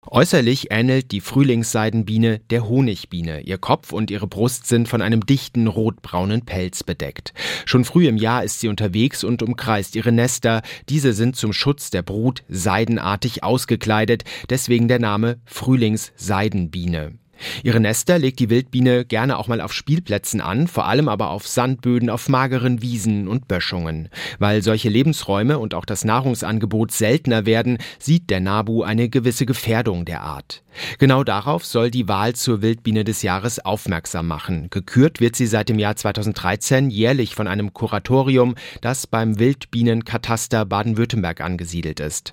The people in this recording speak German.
Äußerlich ähnelt die Frühlingsseidenbiene der Honigbiene. Ihr Kopf und ihre Brust sind von einem dichten rotbraunen Pelz bedeckt. Schon früh im Jahr ist sie unterwegs und umkreist ihre Nester. Diese sind zum Schutz der Brut seidenartig ausgekleidet, deswegen der Name Frühlingsseidenbiene. Ihre Nester legt die Wildbiene gerne auch mal auf Spielplätzen an, vor allem aber auf Sandböden, auf mageren Wiesen und Böschungen. Weil solche Lebensräume und auch das Nahrungsangebot seltener werden, sieht der NABU eine gewisse Gefährdung der Art. Genau darauf soll die Wahl zur Wildbiene des Jahres aufmerksam machen. Gekürt wird sie seit dem Jahr 2013 jährlich von einem Kuratorium, das beim Wildbienenkataster Baden-Württemberg angesiedelt ist.